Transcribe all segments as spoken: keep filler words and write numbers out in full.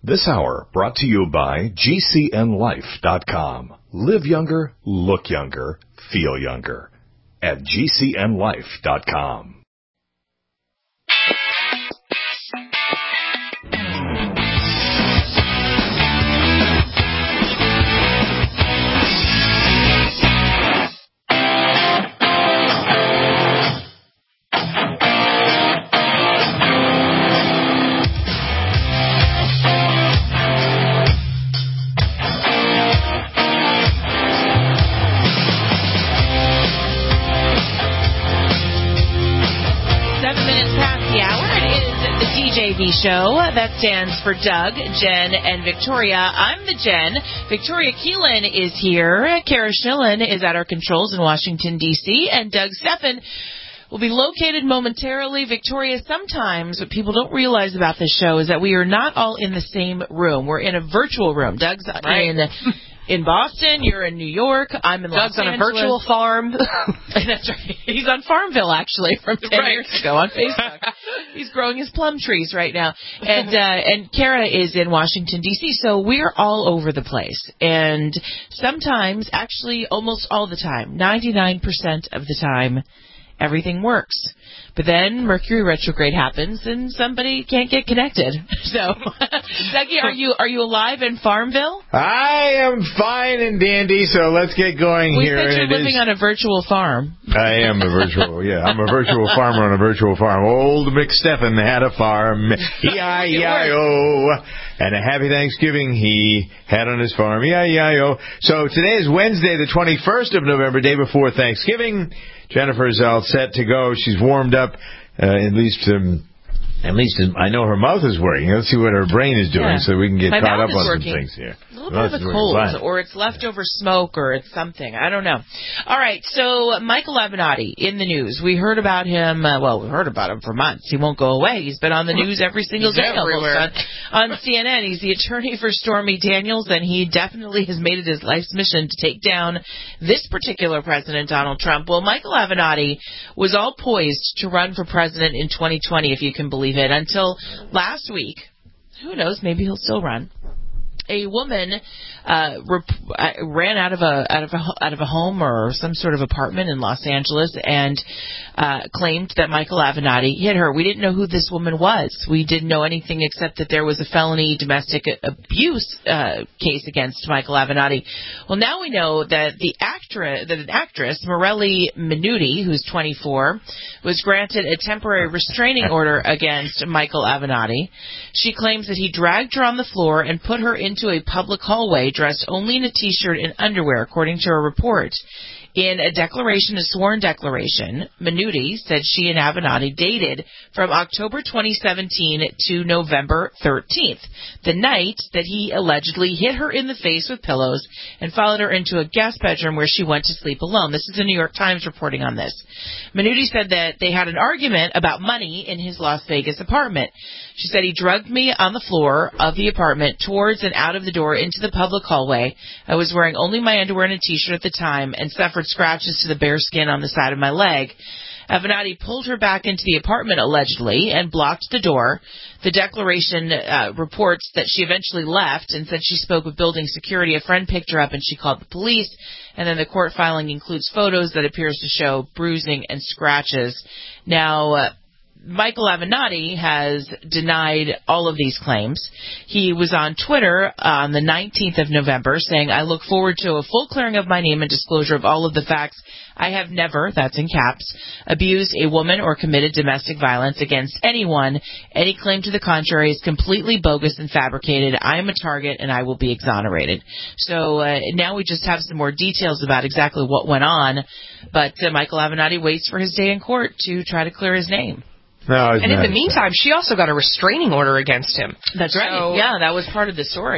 This hour brought to you by G C N life dot com. Live younger, look younger, feel younger at G C N life dot com. Show. That stands for Doug, Jen, and Victoria. I'm the Jen. Victoria Keelan is here. Kara Schillen is at our controls in Washington, D C, and Doug Steffen will be located momentarily. Victoria, sometimes what people don't realize about this show is that we are not all in the same room. We're in a virtual room. Doug's right. in in Boston. You're in New York. I'm in Doug's Los Angeles. on a virtual farm. That's right. He's on Farmville, actually, from ten right. years ago on Facebook. He's growing his plum trees right now. And uh, and Kara is in Washington, D C, so we're all over the place. And sometimes, actually almost all the time, ninety-nine percent of the time, everything works. But then Mercury retrograde happens and somebody can't get connected. So, Dougie, are you are you alive in Farmville? I am fine and dandy, so let's get going we here. We said you're living is... on a virtual farm. I am a virtual, yeah. I'm a virtual farmer on a virtual farm. Old McSteffen had a farm. E I E I O. And a happy Thanksgiving he had on his farm. E I E I O. So today is Wednesday, the twenty-first of November, day before Thanksgiving. Jennifer's all set to go. She's warmed up, uh, at least, um, at least I know her mouth is working. Let's see what her brain is doing, yeah. so we can get My caught up on working. some things here. A little bit of a cold, or it's leftover smoke, or it's something. I don't know. All right, so Michael Avenatti in the news. We heard about him, uh, well, we heard about him for months. He won't go away. He's been on the news every single day everywhere. on, on C N N. He's the attorney for Stormy Daniels, and he definitely has made it his life's mission to take down this particular president, Donald Trump. Well, Michael Avenatti was all poised to run for president in twenty twenty, if you can believe it, until last week. Who knows, maybe he'll still run. A woman uh, rep- ran out of a out of a out of a home or some sort of apartment in Los Angeles and uh, claimed that Michael Avenatti hit her. We didn't know who this woman was. We didn't know anything except that there was a felony domestic abuse uh, case against Michael Avenatti. Well, now we know that the actress, that an actress, Morelli Minuti, who's twenty-four, was granted a temporary restraining order against Michael Avenatti. She claims that he dragged her on the floor and put her into a public hallway dressed only in a T-shirt and underwear, according to a report. In a declaration, a sworn declaration, Minuti said she and Avenatti dated from October twenty seventeen to November thirteenth, the night that he allegedly hit her in the face with pillows and followed her into a guest bedroom where she went to sleep alone. This is the New York Times reporting on this. Minuti said that they had an argument about money in his Las Vegas apartment. She said, he drugged me on the floor of the apartment towards and out of the door into the public hallway. I was wearing only my underwear and a T-shirt at the time and suffered scratches to the bare skin on the side of my leg. Avenatti pulled her back into the apartment, allegedly, and blocked the door. The declaration uh, reports that she eventually left and said she spoke with building security. A friend picked her up and she called the police. And then the court filing includes photos that appears to show bruising and scratches. Now, uh, Michael Avenatti has denied all of these claims. He was on Twitter on the nineteenth of November saying, I look forward to a full clearing of my name and disclosure of all of the facts. I have never, that's in caps, abused a woman or committed domestic violence against anyone. Any claim to the contrary is completely bogus and fabricated. I am a target and I will be exonerated. So uh, now we just have some more details about exactly what went on. But uh, Michael Avenatti waits for his day in court to try to clear his name. No, and in the meantime, she also got a restraining order against him. That's right. So, yeah, that was part of the story.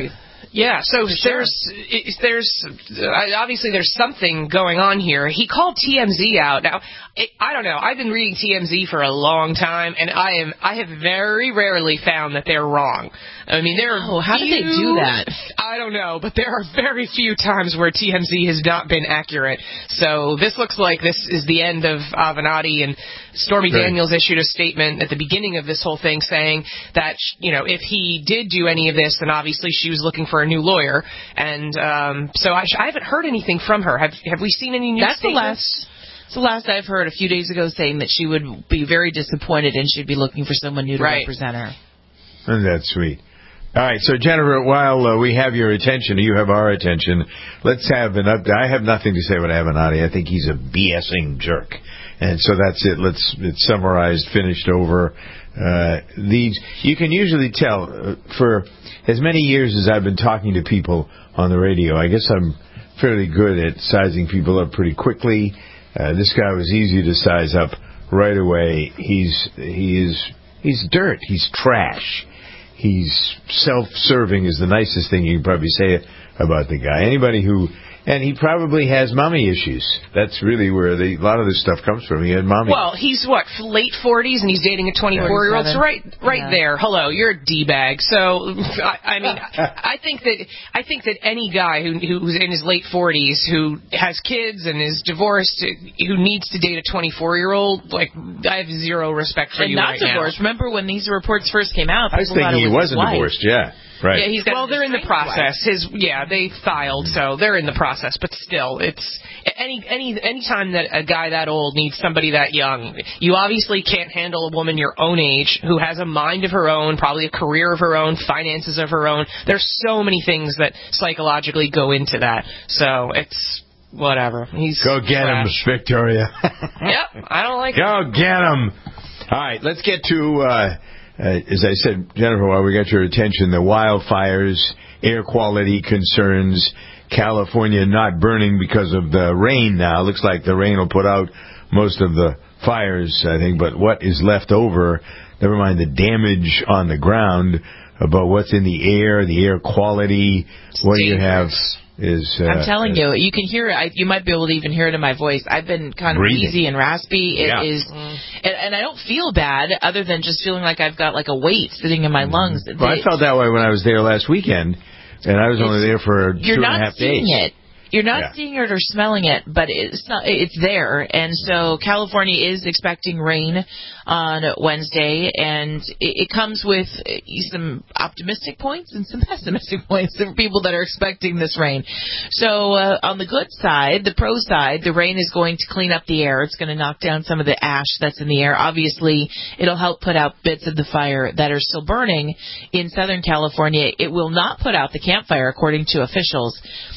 Yeah, so sure. there's there's uh, obviously there's something going on here. He called T M Z out. Now, it, I don't know. I've been reading T M Z for a long time, and I am I have very rarely found that they're wrong. I mean, there are oh, how few, did they do that? I don't know, but there are very few times where T M Z has not been accurate. So this looks like this is the end of Avenatti, and Stormy Right. Daniels issued a statement at the beginning of this whole thing saying that, you know, if he did do any of this, then obviously she was looking for a new lawyer. And um, so I, I haven't heard anything from her. Have Have we seen any new That's statements? the last. It's the last I've heard a few days ago, saying that she would be very disappointed and she'd be looking for someone new to Right. represent her. And that's sweet. All right, so Jennifer, while uh, we have your attention, you have our attention, let's have an update. I have nothing to say about Avenatti. I think he's a BSing jerk. And so that's it. Let's it's summarized, finished over. Uh, these you can usually tell uh, for as many years as I've been talking to people on the radio. I guess I'm fairly good at sizing people up pretty quickly. Uh, this guy was easy to size up right away. He's he is he's dirt. He's trash. He's self-serving is the nicest thing you can probably say about the guy. Anybody who, and he probably has mommy issues. That's really where the, a lot of this stuff comes from. He had mommy. Well, he's what, late forties, and he's dating a twenty-four-year-old. So right, right Yeah. there. Hello, you're a d-bag. So I, I mean, I think that I think that any guy who who's in his late forties, who has kids and is divorced, who needs to date a twenty-four-year-old, like I have zero respect for And you not right divorced. now. Remember when these reports first came out? I was people thought thinking it he was his wasn't wife. divorced. Yeah, right. Yeah, he's got Well, a they're in the estranged process. wife. His yeah, they filed, so they're in the process. But still, it's any any any time that a guy that old needs somebody that young, you obviously can't handle a woman your own age who has a mind of her own, probably a career of her own, finances of her own. There's so many things that psychologically go into that. So it's whatever. He's Go get him, trash. Victoria. Yep, I don't like. Go get him. All right, let's get to, uh, uh, as I said, Jennifer, while we got your attention, the wildfires, air quality concerns, California not burning because of the rain now. Looks like the rain will put out most of the fires, I think, but what is left over, never mind the damage on the ground, about what's in the air, the air quality, what you have is... Uh, I'm telling you, you can hear it. I, you might be able to even hear it in my voice. I've been kind of Breathing. wheezy and raspy. It Yeah. is, and, and I don't feel bad, other than just feeling like I've got like a weight sitting in my lungs. Well, I They- felt that way when I was there last weekend, and I was only there for two You're and a not half seeing days. it. You're not Yeah. seeing it or smelling it, but it's not. It's there, and so California is expecting rain on Wednesday, and it, it comes with some optimistic points and some pessimistic points for people that are expecting this rain. So uh, on the good side, the pro side, the rain is going to clean up the air. It's going to knock down some of the ash that's in the air. Obviously, it'll help put out bits of the fire that are still burning in Southern California. It will not put out the campfire, according to officials.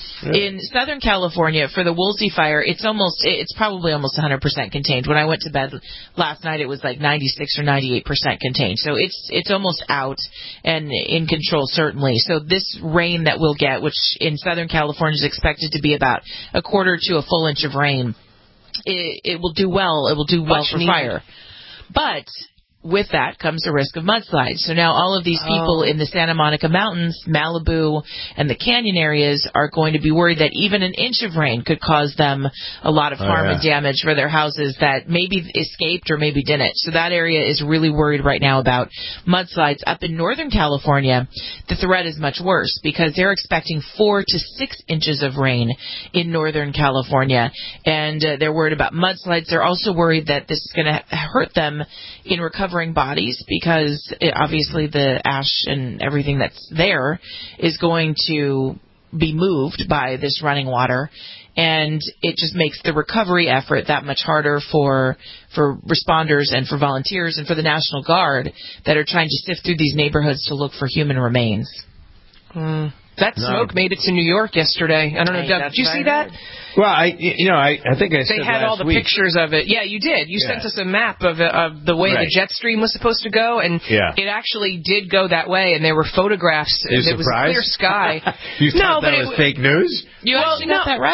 In Southern California, for the Woolsey fire, it's almost, it's probably almost one hundred percent contained. When I went to bed last night, it was like ninety-six or ninety-eight percent contained. So it's, it's almost out and in control, certainly. So this rain that we'll get, which in Southern California is expected to be about a quarter to a full inch of rain, it, it will do well. It will do well Much for needed. fire. But with that comes the risk of mudslides. So now all of these people Oh. in the Santa Monica Mountains, Malibu, and the canyon areas are going to be worried that even an inch of rain could cause them a lot of Oh, harm yeah. and damage for their houses that maybe escaped or maybe didn't. So that area is really worried right now about mudslides. Up in Northern California, the threat is much worse because they're expecting four to six inches of rain in Northern California. And uh, they're worried about mudslides. They're also worried that this is going to hurt them in recovering bodies because it, obviously the ash and everything that's there is going to be moved by this running water, and it just makes the recovery effort that much harder for for responders and for volunteers and for the National Guard that are trying to sift through these neighborhoods to look for human remains. Mm. That No. smoke made it to New York yesterday. I don't know, Hey, Doug. that's Did you what see I that? heard. Well, I, you know, I, I think I said They had last all the week. pictures of it. Yeah, you did. You Yeah. sent us a map of, uh, of the way Right. the jet stream was supposed to go, and Yeah. it actually did go that way. And there were photographs. You and it was surprised? clear sky. You no, thought but that it was fake news? You Well, actually got no. that right.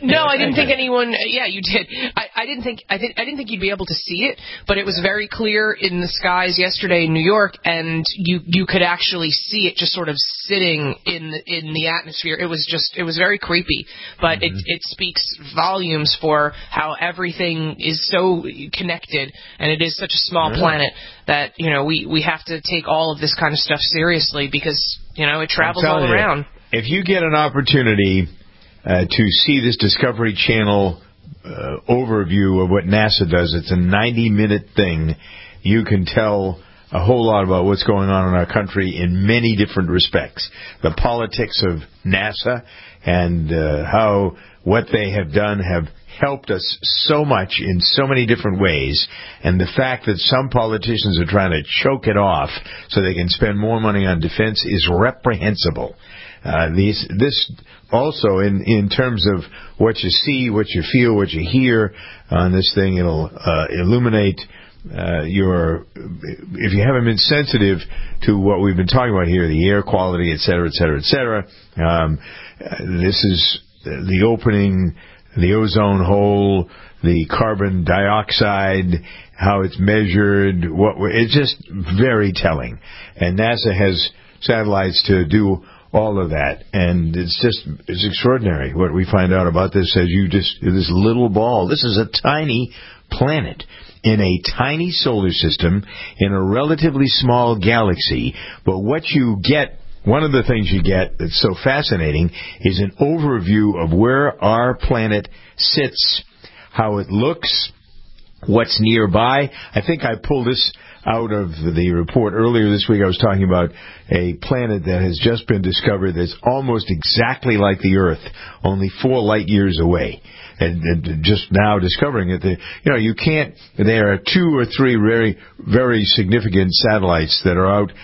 No, I didn't think anyone. Yeah, you did. I, I didn't think. I think. I didn't think you'd be able to see it, but it was very clear in the skies yesterday in New York, and you you could actually see it just sort of sitting in the, in the atmosphere. It was just. It was very creepy, but mm-hmm. it it speaks volumes for how everything is so connected, and it is such a small really? planet that you know we we have to take all of this kind of stuff seriously because you know it travels all around. You, if you get an opportunity. Uh, to see this Discovery Channel uh, overview of what NASA does. It's a ninety-minute thing. You can tell a whole lot about what's going on in our country in many different respects. The politics of NASA and uh, how what they have done have helped us so much in so many different ways, and the fact that some politicians are trying to choke it off so they can spend more money on defense is reprehensible. Uh, these, this also in, in terms of what you see, what you feel, what you hear on this thing, it'll uh, illuminate uh, your, if you haven't been sensitive to what we've been talking about here, the air quality, et cetera, et cetera, et cetera. Um, this is the opening, the ozone hole, the carbon dioxide, how it's measured, what it's just very telling. And NASA has satellites to do all of that, and it's just, it's extraordinary what we find out about this as you just, this little ball. This is a tiny planet in a tiny solar system in a relatively small galaxy, but what you get, one of the things you get that's so fascinating is an overview of where our planet sits, how it looks, what's nearby. I think I pulled this out of the report earlier this week. I was talking about a planet that has just been discovered that's almost exactly like the Earth, only four light years away. And, and just now discovering it, the, you know, you can't, there are two or three very, very significant satellites that are out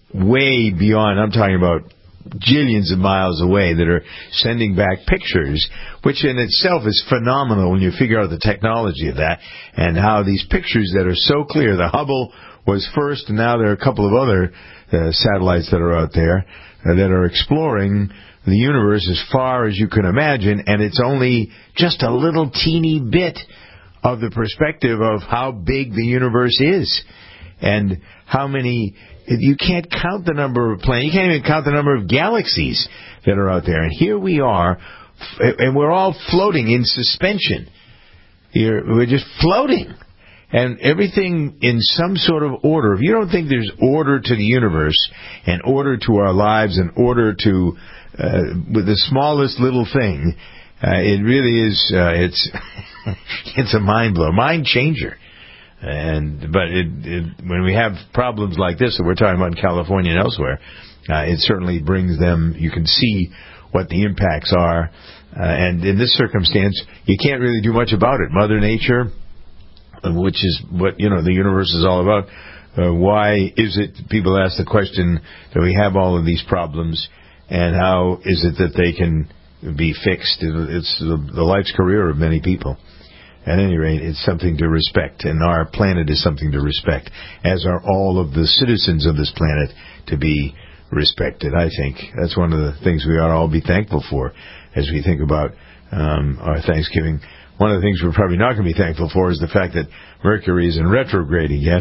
way beyond, I'm talking about jillions of miles away, that are sending back pictures, which in itself is phenomenal when you figure out the technology of that and how these pictures that are so clear. The Hubble was first, and now there are a couple of other uh, satellites that are out there uh, that are exploring the universe as far as you can imagine, and it's only just a little teeny bit of the perspective of how big the universe is and how many. You can't count the number of planets. You can't even count the number of galaxies that are out there. And here we are, and we're all floating in suspension. Here, we're just floating. And everything in some sort of order. If you don't think there's order to the universe and order to our lives and order to uh, with the smallest little thing, uh, it really is. Uh, it's it's a mind blow, mind changer. And but it, it, when we have problems like this that we're talking about in California and elsewhere, uh, it certainly brings them. You can see what the impacts are, uh, and in this circumstance, you can't really do much about it. Mother Nature, which is what, you know, the universe is all about. Uh, why is it, people ask the question, that we have all of these problems, and how is it that they can be fixed? It's the, the life's career of many people. At any rate, it's something to respect, and our planet is something to respect, as are all of the citizens of this planet to be respected. I think that's one of the things we ought to all be thankful for as we think about um, our Thanksgiving. One of the things we're probably not going to be thankful for is the fact that Mercury is in retrograde again.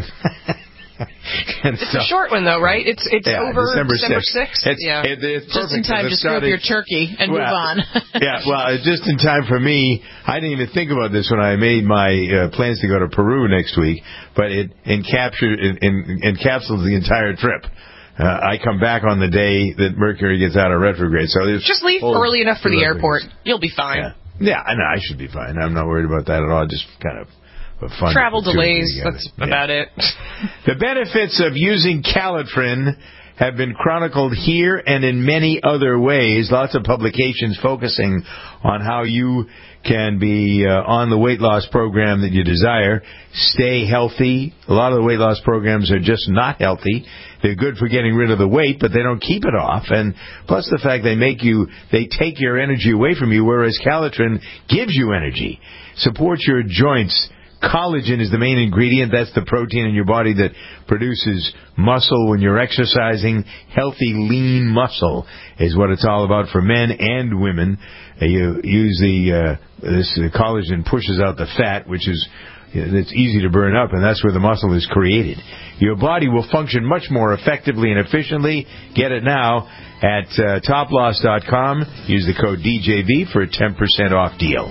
It's so, a short one, though, right? It's it's yeah, over December sixth. It's, yeah. It, it's just in time to screw up your turkey and well, move on. Yeah, well, it's just in time for me. I didn't even think about this when I made my uh, plans to go to Peru next week, but it encaptured, in, in, encapsulates the entire trip. Uh, I come back on the day that Mercury gets out of retrograde. So just leave early enough for the airport. You'll be fine. Yeah. Yeah, I know. I should be fine. I'm not worried about that at all. Just kind of a fun travel delays. That's yeah. about it. The benefits of using Calitrin have been chronicled here and in many other ways. Lots of publications focusing on how you can be uh, on the weight loss program that you desire. Stay healthy. A lot of the weight loss programs are just not healthy. They're good for getting rid of the weight, but they don't keep it off. And plus the fact they make you, they take your energy away from you, whereas Calitrin gives you energy, supports your joints, Collagen is the main ingredient. That's the protein in your body that produces muscle when you're exercising. Healthy, lean muscle is what it's all about for men and women. You use the uh, this uh, collagen pushes out the fat, which is it's easy to burn up, and that's where the muscle is created. Your body will function much more effectively and efficiently. Get it now at uh, top loss dot com. Use the code D J V for a ten percent off deal.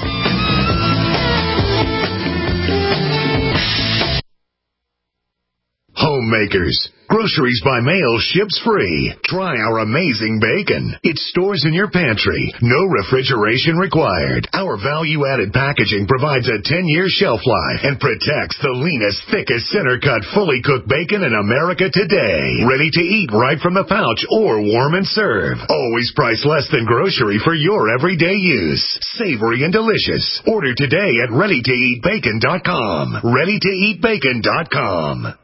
Homemakers. Groceries by mail ships free. Try our amazing bacon. It stores in your pantry. No refrigeration required. Our value-added packaging provides a ten-year shelf life and protects the leanest, thickest, center-cut, fully cooked bacon in America today. Ready to eat right from the pouch or warm and serve. Always priced less than grocery for your everyday use. Savory and delicious. Order today at ready to eat bacon dot com. ready to eat bacon dot com.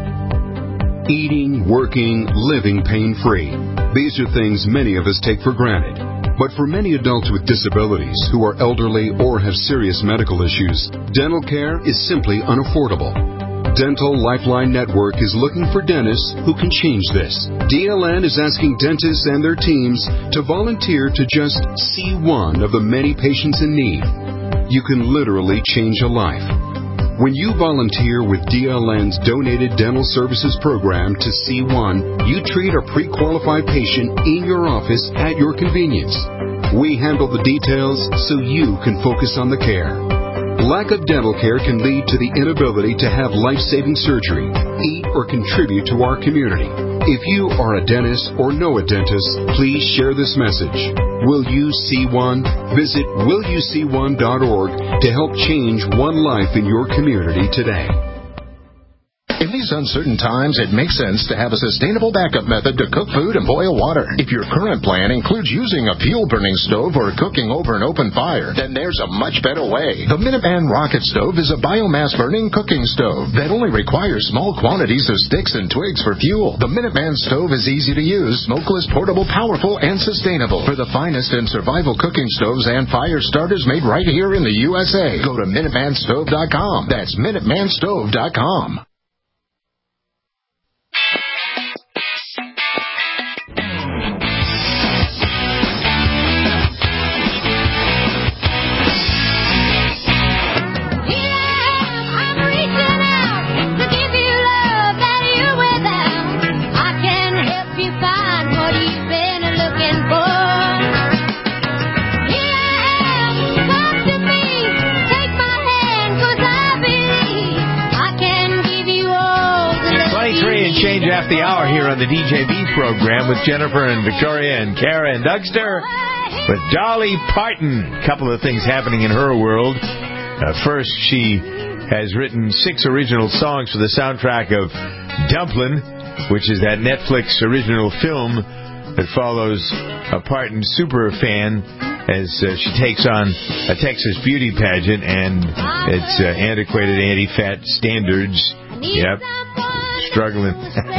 Eating, working, living pain-free. These are things many of us take for granted. But for many adults with disabilities who are elderly or have serious medical issues, dental care is simply unaffordable. Dental Lifeline Network is looking for dentists who can change this. D L N is asking dentists and their teams to volunteer to just see one of the many patients in need. You can literally change a life. When you volunteer with D L N's Donated Dental Services Program to C one, you treat a pre-qualified patient in your office at your convenience. We handle the details so you can focus on the care. Lack of dental care can lead to the inability to have life-saving surgery, eat, or contribute to our community. If you are a dentist or know a dentist, please share this message. Will you see one? Visit will you see one dot org to help change one life in your community today. In these uncertain times, it makes sense to have a sustainable backup method to cook food and boil water. If your current plan includes using a fuel-burning stove or cooking over an open fire, then there's a much better way. The Minuteman Rocket Stove is a biomass-burning cooking stove that only requires small quantities of sticks and twigs for fuel. The Minuteman Stove is easy to use, smokeless, portable, powerful, and sustainable. For the finest in survival cooking stoves and fire starters made right here in the U S A, go to minuteman stove dot com. That's minuteman stove dot com. Change after the hour here on the D J V program with Jennifer and Victoria and Kara and Dougster with Dolly Parton. A couple of things happening in her world. Uh, first, she has written six original songs for the soundtrack of Dumplin', which is that Netflix original film that follows a Parton super fan as uh, she takes on a Texas beauty pageant and its uh, antiquated anti-fat standards. Yep. Struggling.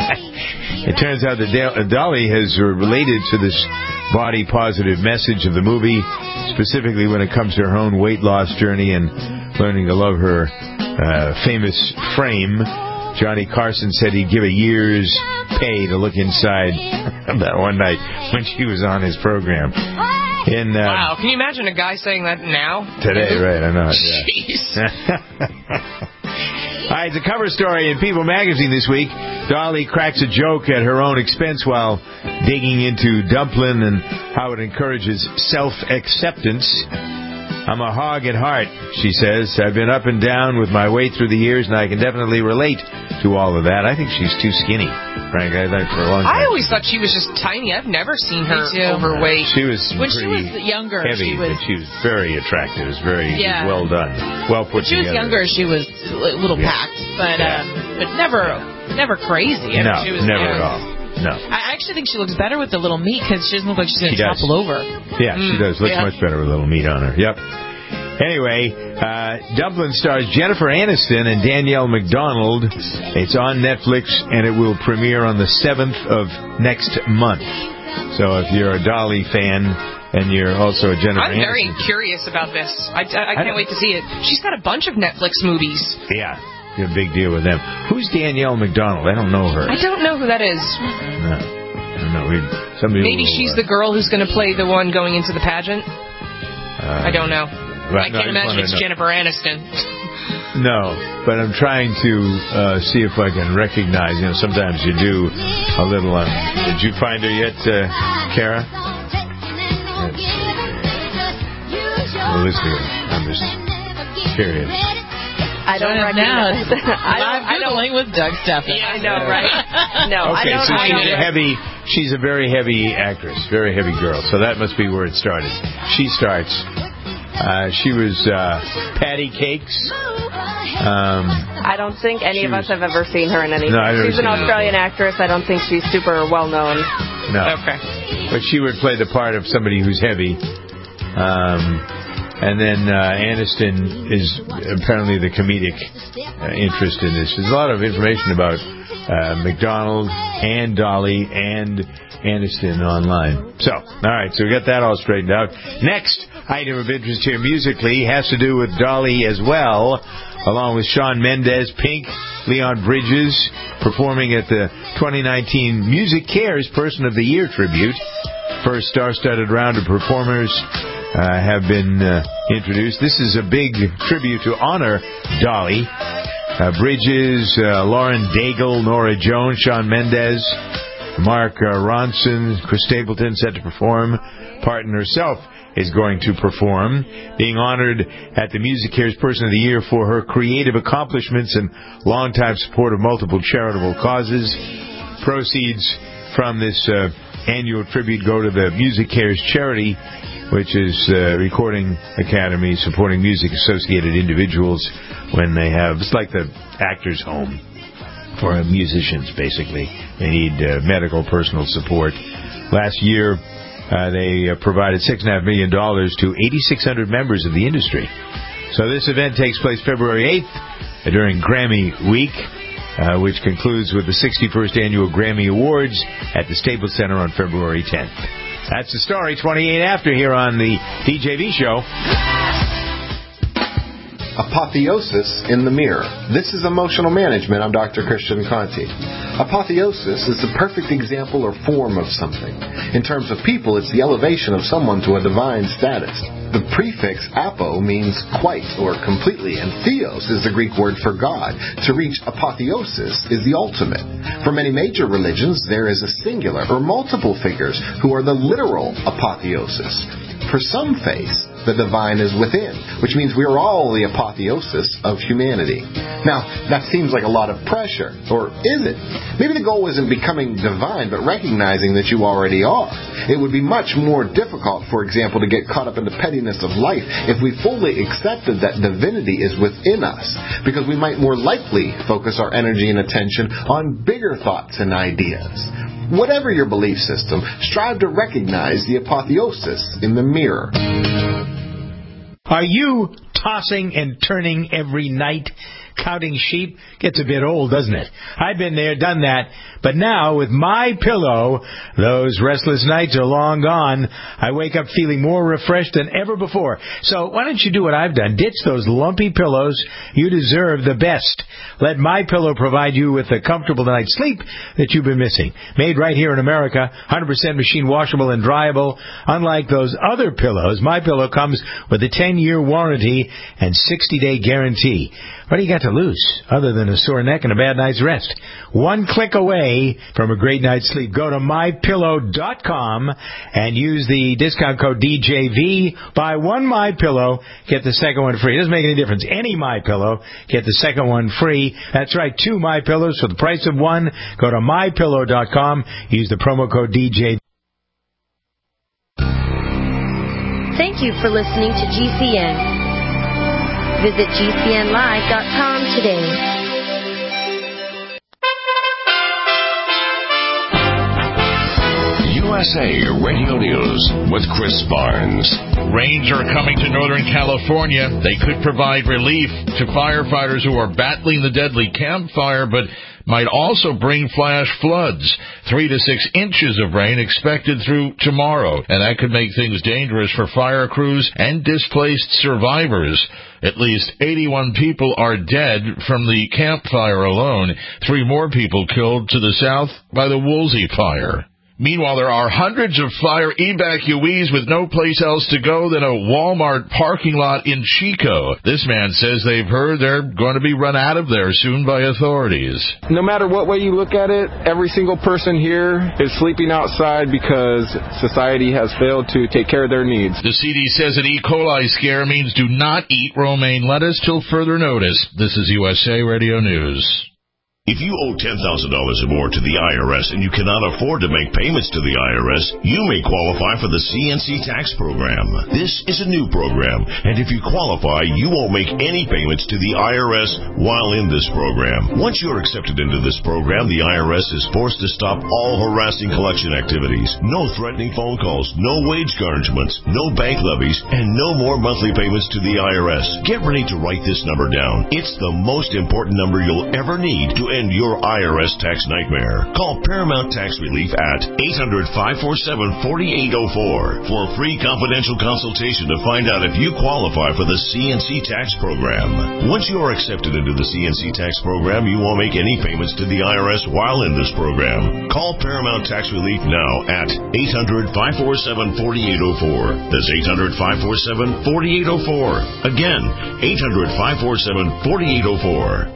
It turns out that Dolly has related to this body positive message of the movie, specifically when it comes to her own weight loss journey and learning to love her uh, famous frame. Johnny Carson said he'd give a year's pay to look inside that one night when she was on his program. In, uh, wow, can you imagine a guy saying that now? Today, right, I know. Jeez. Yeah. All right, it's a cover story in People magazine this week. Dolly cracks a joke at her own expense while digging into Dumplin' and how it encourages self-acceptance. I'm a hog at heart, she says. I've been up and down with my weight through the years, and I can definitely relate to all of that. I think she's too skinny, Frank. I thought for a long time. I always thought she was just tiny. I've never seen her overweight. She was when she was younger. Heavy, she was, but she was very attractive. It was very yeah. well done, well put when she together. was younger, she was a little yeah. packed, but yeah. uh, but never never crazy. I no, mean, she was, never yeah. at all. No. I actually think she looks better with the little meat because she doesn't look like she's going to topple over. Yeah, mm, she does. Looks yeah. much better with a little meat on her. Yep. Anyway, uh, Dumplin' stars Jennifer Aniston and Danielle McDonald. It's on Netflix, and it will premiere on the seventh of next month. So if you're a Dolly fan, and you're also a Jennifer I'm very Aniston. curious about this. I, I, I can't I wait to see it. She's got a bunch of Netflix movies. Yeah, a big deal with them. Who's Danielle McDonald? I don't know her. I don't know who that is. No, I don't know. We, somebody Maybe will, she's uh, the girl who's going to play the one going into the pageant. Uh, I don't know. Right, I no, can't I just imagine wanted it's to know. Jennifer Aniston. No, but I'm trying to uh, see if I can recognize. You know, sometimes you do a little. Uh, did you find her yet, uh, Kara? Well, listen, I'm just curious. I don't Join us now. recognize. I Live don't. I don't. Googling with Doug Stefan. Yeah, I know, right? No, I Okay, don't. so I she's don't. a heavy. She's a very heavy actress, very heavy girl. So that must be where it started. She starts. Uh, she was uh, Patty Cakes. Um, I don't think any She of us was- have ever seen her in anything. No, I've never She's an seen her Australian before. actress. I don't think she's super well known. no, Okay. but she would play the part of somebody who's heavy. Um, and then uh, Aniston is apparently the comedic uh, interest in this. There's a lot of information about uh, McDonald and Dolly and Aniston online. So, all right, so we got that all straightened out. Next item of interest here musically has to do with Dolly as well, along with Shawn Mendes, Pink, Leon Bridges, performing at the twenty nineteen Music Cares Person of the Year tribute. First star-studded round of performers uh, have been uh, introduced. This is a big tribute to honor Dolly. Uh, Bridges, uh, Lauren Daigle, Nora Jones, Shawn Mendes, Mark uh, Ronson, Chris Stapleton set to perform. Parton herself is going to perform, being honored at the Music Cares Person of the Year for her creative accomplishments and longtime support of multiple charitable causes. Proceeds from this uh, annual tribute go to the Music Cares charity, which is uh, Recording Academy supporting music-associated individuals when they have, it's like the actor's home for musicians, basically. They need uh, medical, personal support. Last year, uh, they uh, provided six point five million dollars to eight thousand six hundred members of the industry. So this event takes place February eighth uh, during Grammy Week, uh, which concludes with the sixty-first Annual Grammy Awards at the Staples Center on February tenth. That's the story, twenty-eight after here on the D J V Show. Apotheosis in the mirror. This is Emotional Management. I'm Doctor Christian Conti. Apotheosis is the perfect example or form of something. In terms of people, it's the elevation of someone to a divine status. The prefix apo means quite or completely, and theos is the Greek word for God. To reach apotheosis is the ultimate. For many major religions, there is a singular or multiple figures who are the literal apotheosis. For some faiths, the divine is within, which means we are all the apotheosis of humanity. Now, that seems like a lot of pressure, or is it? Maybe the goal isn't becoming divine, but recognizing that you already are. It would be much more difficult, for example, to get caught up in the pettiness of life if we fully accepted that divinity is within us, because we might more likely focus our energy and attention on bigger thoughts and ideas. Whatever your belief system, strive to recognize the apotheosis in the mirror. Are you tossing and turning every night? Counting sheep gets a bit old, doesn't it? I've been there, done that. But now, with My Pillow, those restless nights are long gone. I wake up feeling more refreshed than ever before. So why don't you do what I've done? Ditch those lumpy pillows. You deserve the best. Let My Pillow provide you with the comfortable night's sleep that you've been missing. Made right here in America, one hundred percent machine washable and dryable. Unlike those other pillows, My Pillow comes with a ten-year warranty and sixty-day guarantee. What do you got to lose other than a sore neck and a bad night's rest? One click away from a great night's sleep. Go to my pillow dot com and use the discount code D J V. Buy one MyPillow, get the second one free. It doesn't make any difference. Any MyPillow, get the second one free. That's right, two MyPillows for the price of one. Go to my pillow dot com. Use the promo code D J V. Thank you for listening to G C N. Visit G C N live dot com today. U S A Radio News with Chris Barnes. Rains are coming to Northern California. They could provide relief to firefighters who are battling the deadly campfire, but might also bring flash floods. Three to six inches of rain expected through tomorrow, and that could make things dangerous for fire crews and displaced survivors. At least eighty-one people are dead from the Camp Fire alone. Three more people killed to the south by the Woolsey Fire. Meanwhile, there are hundreds of fire evacuees with no place else to go than a Walmart parking lot in Chico. This man says they've heard they're going to be run out of there soon by authorities. No matter what way you look at it, every single person here is sleeping outside because society has failed to take care of their needs. The C D says an E. coli scare means do not eat romaine lettuce till further notice. This is U S A Radio News. If you owe ten thousand dollars or more to the I R S and you cannot afford to make payments to the I R S, you may qualify for the C N C tax program. This is a new program, and if you qualify, you won't make any payments to the I R S while in this program. Once you're accepted into this program, the I R S is forced to stop all harassing collection activities. No threatening phone calls, no wage garnishments, no bank levies, and no more monthly payments to the I R S. Get ready to write this number down. It's the most important number you'll ever need to end your I R S tax nightmare. Call Paramount Tax Relief at eight hundred, five four seven, four eight zero four for a free confidential consultation to find out if you qualify for the C N C tax program. Once you are accepted into the C N C tax program, you won't make any payments to the I R S while in this program. Call Paramount Tax Relief now at eight hundred, five four seven, four eight zero four. That's eight hundred, five four seven, four eight zero four. Again, eight hundred, five four seven, four eight zero four.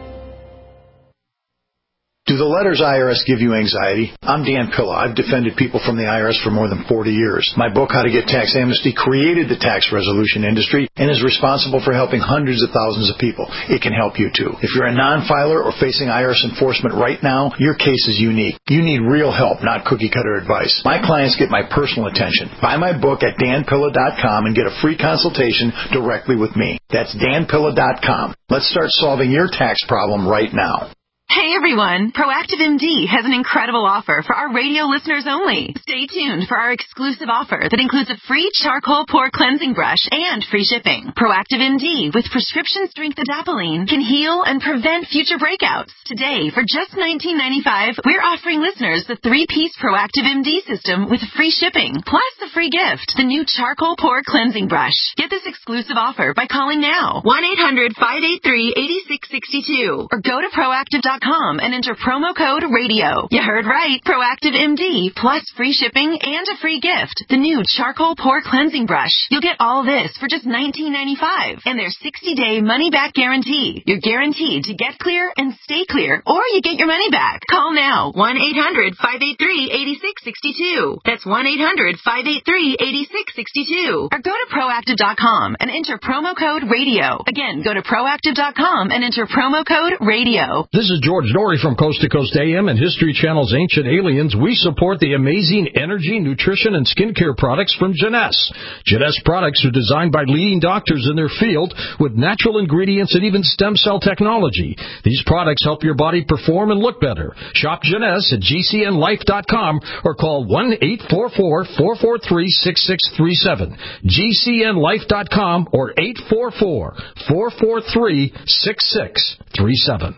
Do the letters I R S give you anxiety? I'm Dan Pilla. I've defended people from the I R S for more than forty years. My book, How to Get Tax Amnesty, created the tax resolution industry and is responsible for helping hundreds of thousands of people. It can help you too. If you're a non-filer or facing I R S enforcement right now, your case is unique. You need real help, not cookie-cutter advice. My clients get my personal attention. Buy my book at dan pilla dot com and get a free consultation directly with me. That's dan pilla dot com. Let's start solving your tax problem right now. Hey everyone, Proactive M D has an incredible offer for our radio listeners only. Stay tuned for our exclusive offer that includes a free charcoal pore cleansing brush and free shipping. Proactive M D with prescription strength adapalene can heal and prevent future breakouts. Today, for just nineteen ninety-five dollars, we're offering listeners the three-piece Proactive M D system with free shipping, plus the free gift, the new charcoal pore cleansing brush. Get this exclusive offer by calling now, one eight hundred, five eight three, eight six six two, or go to proactive dot com and enter promo code radio. You heard right. Proactive M D plus free shipping and a free gift. The new charcoal pore cleansing brush. You'll get all this for just nineteen ninety-five dollars and their sixty-day money-back guarantee. You're guaranteed to get clear and stay clear, or you get your money back. Call now. one eight hundred, five eight three, eight six six two. That's one eight hundred, five eight three, eight six six two. Or go to proactive dot com and enter promo code radio. Again, go to proactive dot com and enter promo code radio. This is George Norrie from Coast to Coast A M and History Channel's Ancient Aliens. We support the amazing energy, nutrition, and skincare products from Jeunesse. Jeunesse products are designed by leading doctors in their field with natural ingredients and even stem cell technology. These products help your body perform and look better. Shop Jeunesse at G C N life dot com or call one eight four four, four four three, six six three seven. G C N life dot com or eight four four, four four three, six six three seven.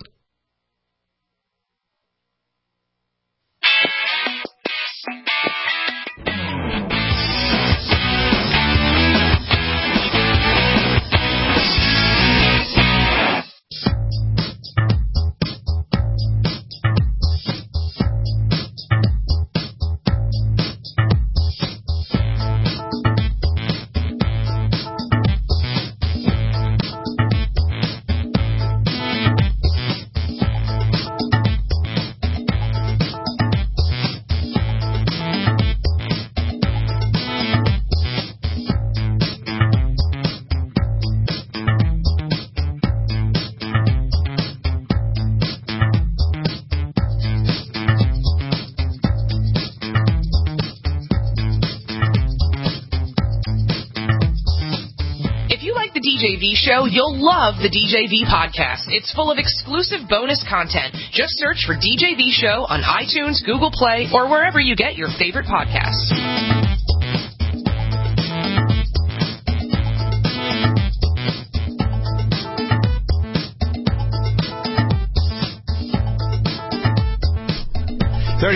D J V show, you'll love the D J V podcast. It's full of exclusive bonus content. Just search for D J V show on iTunes, Google Play, or wherever you get your favorite podcasts.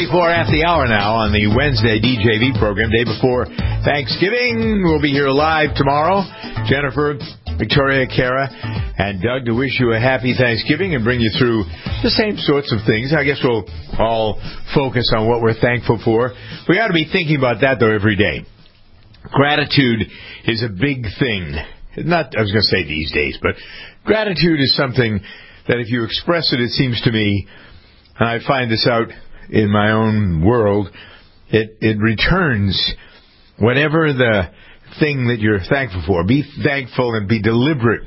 twenty-four after the hour now on the Wednesday D J V program, day before Thanksgiving. We'll be here live tomorrow. Jennifer, Victoria, Kara, and Doug to wish you a happy Thanksgiving and bring you through the same sorts of things. I guess we'll all focus on what we're thankful for. We ought to be thinking about that, though, every day. Gratitude is a big thing. Not, I was going to say these days, but gratitude is something that if you express it, it seems to me, and I find this out in my own world, it, it returns whatever the thing that you're thankful for. Be thankful and be deliberate.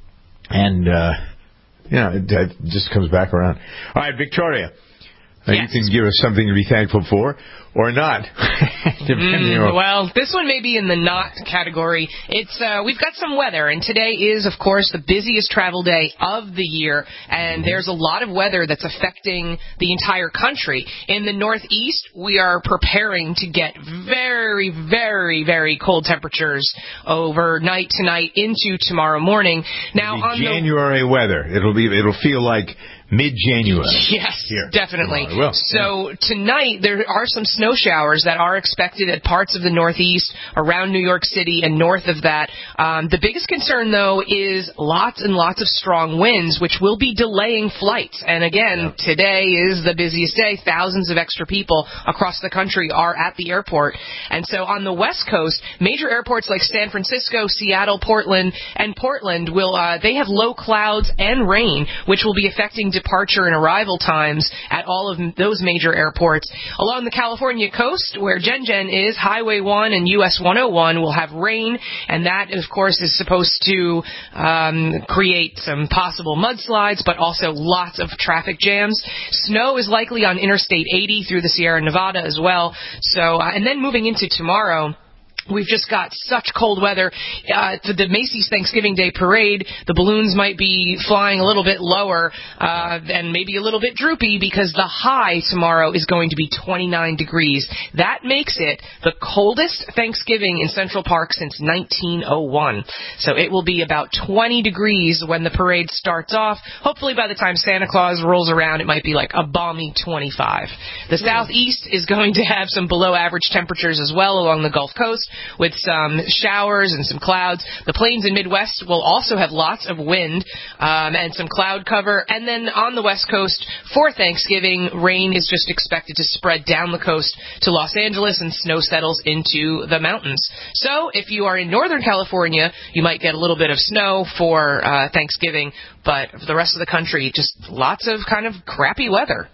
And, uh, you know, it, it just comes back around. All right, Victoria, uh, yes. You can give us something to be thankful for. Or not. Depending mm, on... Well, this one may be in the not category. It's uh, we've got some weather, and today is, of course, the busiest travel day of the year, and there's a lot of weather that's affecting the entire country. In the Northeast, we are preparing to get very, very, very cold temperatures overnight tonight into tomorrow morning. Now, on January the... weather. It'll be. It'll feel like mid-January. Yes, Here. definitely. Tomorrow. Well, so yeah. Tonight there are some snow showers that are expected at parts of the Northeast, around New York City, and north of that. Um, the biggest concern, though, is lots and lots of strong winds, which will be delaying flights. And again, yeah. Today is the busiest day. Thousands of extra people across the country are at the airport. And so on the West Coast, major airports like San Francisco, Seattle, Portland, and Portland will uh, they have low clouds and rain, which will be affecting departure and arrival times at all of those major airports. Along the California coast, where Gen Gen is, Highway one and U S one oh one will have rain, and that, of course, is supposed to um, create some possible mudslides, but also lots of traffic jams. Snow is likely on Interstate eighty through the Sierra Nevada as well. So, uh, and then moving into tomorrow, we've just got such cold weather. Uh, for the Macy's Thanksgiving Day Parade, the balloons might be flying a little bit lower uh, and maybe a little bit droopy because the high tomorrow is going to be twenty-nine degrees. That makes it the coldest Thanksgiving in Central Park since nineteen oh one. So it will be about twenty degrees when the parade starts off. Hopefully by the time Santa Claus rolls around, it might be like a balmy twenty-five. The Southeast is going to have some below average temperatures as well along the Gulf Coast, with some showers and some clouds. The plains and Midwest will also have lots of wind um, and some cloud cover. And then on the West Coast for Thanksgiving, rain is just expected to spread down the coast to Los Angeles, and snow settles into the mountains. So if you are in Northern California, you might get a little bit of snow for uh, Thanksgiving, but for the rest of the country, just lots of kind of crappy weather.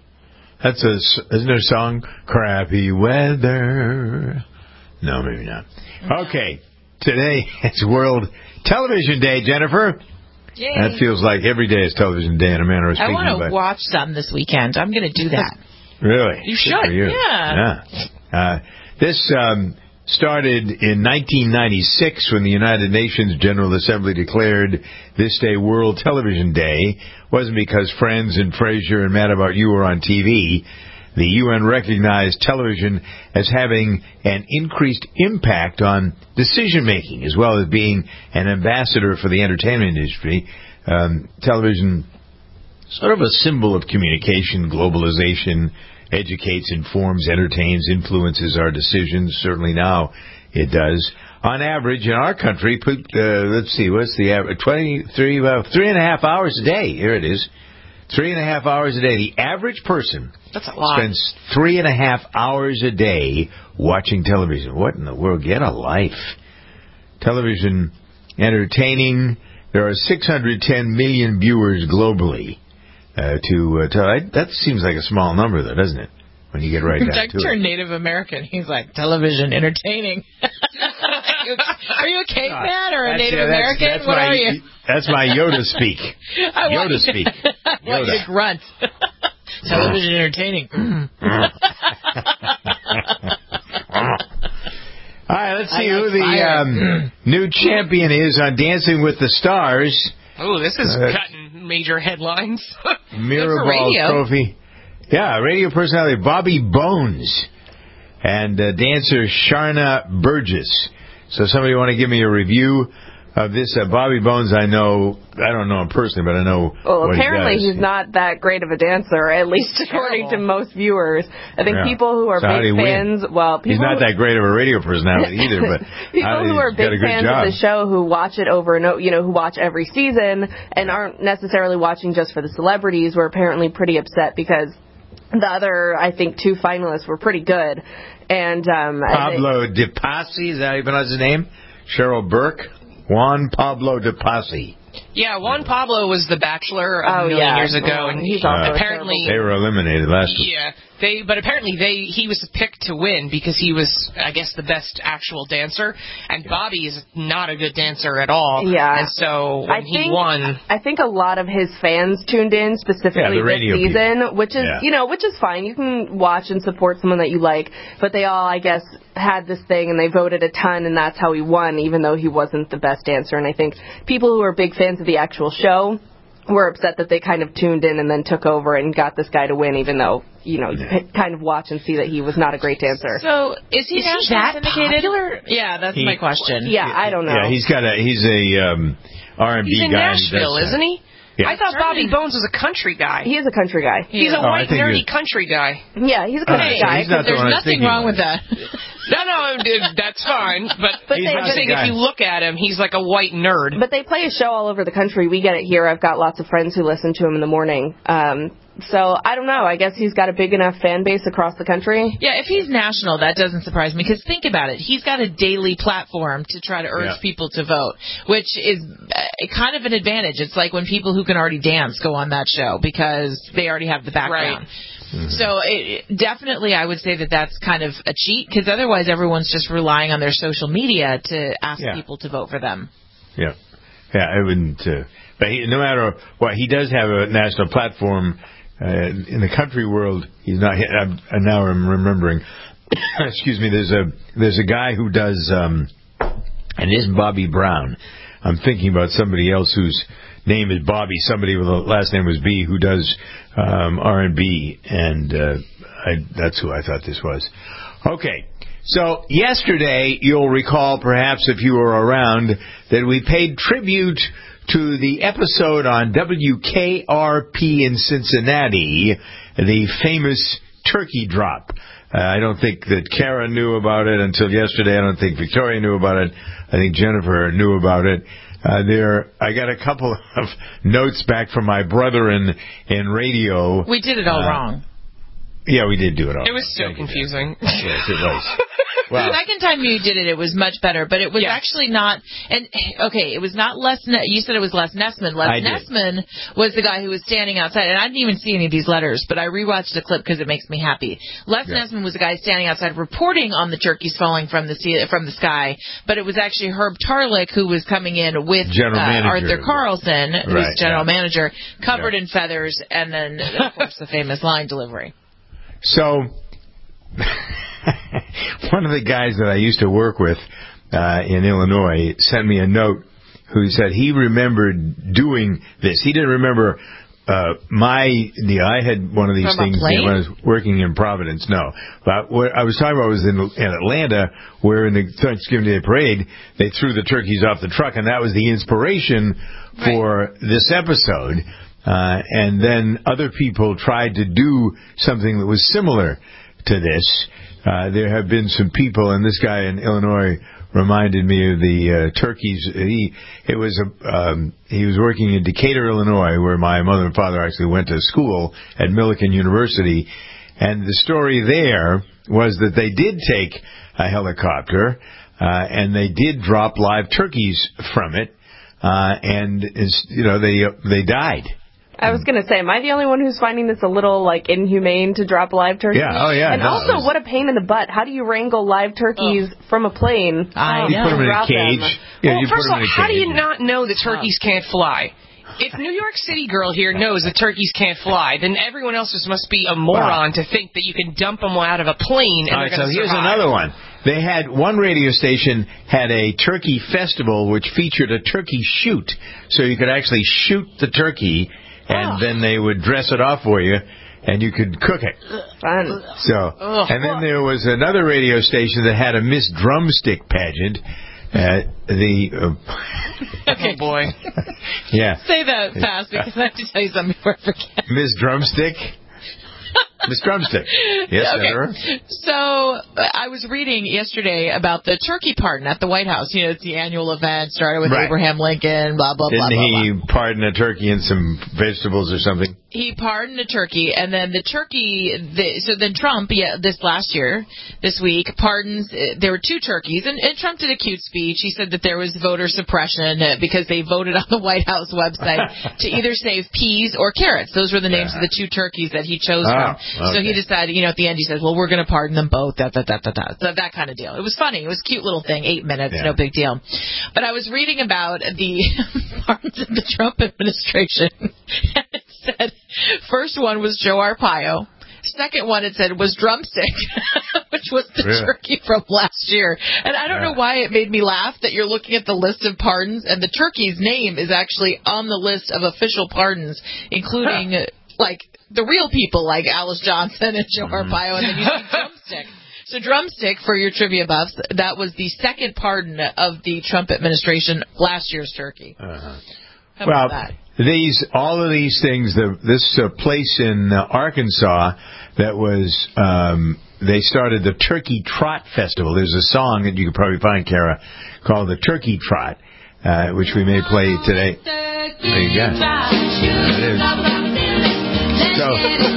That's a, isn't there a song? Crappy weather. No, maybe not. Okay, today it's World Television Day, Jennifer. Yay. That feels like every day is Television Day in a manner of speaking. I want to watch some this weekend. I'm going to do that. Really? You Good should. for you. Yeah. yeah. Uh, this um, started in nineteen ninety-six when the United Nations General Assembly declared this day World Television Day. It wasn't because Friends and Frasier and Mad About You were on T V. The U N recognized television as having an increased impact on decision-making, as well as being an ambassador for the entertainment industry. Um, television, sort of a symbol of communication, globalization, educates, informs, entertains, influences our decisions. Certainly now it does. On average, in our country, put, uh, let's see, what's the average? twenty-three, about three and a half hours a day. Here it is. Three and a half hours a day. The average person That's a lot. spends three and a half hours a day watching television. What in the world? Get a life. Television entertaining. There are six hundred ten million viewers globally. Uh, to uh, tell, that seems like a small number, though, doesn't it? When you get right down Doug to it. turned Native American. He's like, television entertaining. are, you, are you a caveman or a That's, Native yeah, that's, American? that's what my, are you? That's my Yoda speak. I want Yoda you- speak. I want you to grunt. Television entertaining. All right, let's see I who like the fire. um, new champion is on Dancing with the Stars. Oh, this is Uh, cutting major headlines. Mirrorball radio. Trophy. Yeah, radio personality Bobby Bones and uh, dancer Sharna Burgess. So somebody want to give me a review of this uh, Bobby Bones, I know, I don't know him personally, but I know Well, what apparently he does. he's not that great of a dancer, at least according to most viewers. I think Yeah. people who are So how big did he fans, win? well, people he's not who, that great of a radio personality either, but people how- who are he's got big a good fans job. of the show who watch it over and over, you know, who watch every season and aren't necessarily watching just for the celebrities were apparently pretty upset because the other, I think, two finalists were pretty good. And um, Pablo De Pasi, is that how you pronounce his name? Cheryl Burke? Juan Pablo De Pasi. Yeah, Juan Pablo was the Bachelor a Oh, million yeah. years ago, and He's he, also apparently They were eliminated last week. Yeah, they but apparently they he was picked to win because he was, I guess, the best actual dancer, and Bobby is not a good dancer at all. Yeah. and so when I he think, won, I think a lot of his fans tuned in Yeah, specifically the this radio season, people. which is, Yeah. you know, which is fine. You can watch and support someone that you like, but they all, I guess, had this thing and they voted a ton, and that's how he won, even though he wasn't the best dancer. And I think people who are big fans of the actual show were upset that they kind of tuned in and then took over and got this guy to win, even though, you know, you could kind of watch and see that he was not a great dancer. So is he Is he nationally that syndicated? popular? Yeah, that's He- my question. Yeah, I don't know. Yeah, he's got a he's a um, R and B he's in guy. and he does Nashville, that. isn't he? Yeah. I thought Bobby Bones was a country guy. He is a country guy. He's a Oh, I white, think nerdy you're- country guy. Yeah, he's a country Hey, guy. he's not the There's one I was nothing thinking wrong of. with that. No, no, dude, that's fine. But, But I'm they- just saying, if you look at him, he's like a white nerd. But they play a show all over the country. We get it here. I've got lots of friends who listen to him in the morning. Um, so I don't know. I guess he's got a big enough fan base across the country. Yeah, if he's national, that doesn't surprise me. Because think about it. He's got a daily platform to try to urge Yeah. people to vote, which is uh, kind of an advantage. It's like when people who can already dance go on that show because they already have the background. Mm-hmm. So it, definitely I would say that that's kind of a cheat because otherwise everyone's just relying on their social media to ask Yeah. people to vote for them. Yeah, yeah, I wouldn't. Uh, but he, no matter what, he does have a national platform uh, in the country world. He's not. I'm, and now I'm remembering. Excuse me. There's a there's a guy who does, um, and it isn't Bobby Brown. I'm thinking about somebody else whose name is Bobby. Somebody with the last name was B who does um, R and B, and uh, I, that's who I thought this was. Okay. So yesterday, you'll recall, perhaps if you were around, that we paid tribute to the episode on W K R P in Cincinnati, the famous turkey drop. Uh, I don't think that Kara knew about it until yesterday. I don't think Victoria knew about it. I think Jennifer knew about it. Uh, there, I got a couple of notes back from my brother in in radio. We did it all Uh, wrong. Yeah, we did do it all. It was so confusing. Yes, it was. Wow. The second time you did it, it was much better, but it was Yeah. actually not. And okay, it was not Les. Ne- you said it was Les Nessman. Les I did. Nessman was the guy who was standing outside, and I didn't even see any of these letters, but I rewatched the clip because it makes me happy. Les Yeah. Nessman was the guy standing outside reporting on the turkeys falling from the sea, from the sky, but it was actually Herb Tarlick who was coming in with General uh, manager. Arthur Carlson, who's Right, general yeah. manager, covered Yeah. in feathers, and then of course the famous line delivery. So, one of the guys that I used to work with uh, in Illinois sent me a note who said he remembered doing this. He didn't remember uh, my deal. I had one of these From a things plane? when I was working in Providence. No. But what I was talking about was in, in Atlanta, where in the Thanksgiving Day Parade, they threw the turkeys off the truck, and that was the inspiration for this episode. Uh, and then other people tried to do something that was similar to this. Uh, there have been some people, and this guy in Illinois reminded me of the uh, turkeys. He it was a um, he was working in Decatur, Illinois, where my mother and father actually went to school at Millikan University. And the story there was that they did take a helicopter uh, and they did drop live turkeys from it, uh, and it's, you know they uh, they died. I was going to say, am I the only one who's finding this a little, like, inhumane to drop live turkeys? Yeah, oh, yeah, And no, also, it was- what a pain in the butt. How do you wrangle live turkeys from a plane? I Oh, You put them in a drop cage. them. Yeah, well, you put first of them all, in a how do cage. you not know that turkeys can't fly? If New York City girl here knows that turkeys can't fly, then everyone else just must be a moron to think that you can dump them out of a plane and All right, they're so going to here's survive. another one. They had one radio station had a turkey festival which featured a turkey shoot, so you could actually shoot the turkey, and Oh. then they would dress it off for you, and you could cook it. Fun. So, and then there was another radio station that had a Miss Drumstick pageant. Uh, the uh, Okay. Oh, boy. yeah, Say that fast because I have to tell you something before I forget. Miss Drumstick. Miss Drumstick. Yes, okay. Senator. So uh, I was reading yesterday about the turkey pardon at the White House. You know, it's the annual event, started with Right. Abraham Lincoln, blah, blah, Didn't blah, blah, he blah. pardon a turkey and some vegetables or something? He pardoned a turkey, and then the turkey, the, so then Trump, yeah, this last year, this week, pardons, uh, there were two turkeys, and, and Trump did a cute speech. He said that there was voter suppression uh, because they voted on the White House website to either save peas or carrots. Those were the names of the two turkeys that he chose Oh, from. okay. So he decided, you know, at the end he says, well, we're going to pardon them both, that, that, that, that, that, that, that kind of deal. It was funny. It was a cute little thing, eight minutes, Yeah. no big deal. But I was reading about the pardons of the Trump administration, and it said, first one was Joe Arpaio. Second one, it said, was Drumstick, which was the Really? turkey from last year. And I don't Yeah. know why it made me laugh that you're looking at the list of pardons, and the turkey's name is actually on the list of official pardons, including, like, the real people like Alice Johnson and Joe Mm-hmm. Arpaio, and then you see Drumstick. So Drumstick, for your trivia buffs, that was the second pardon of the Trump administration, last year's turkey. Uh-huh. How Well, about that? these all of these things. The, this uh, place in uh, Arkansas that was um, they started the Turkey Trot Festival. There's a song that you could probably find, Kara, called the Turkey Trot, uh, which we may play today. There you go. There it is. So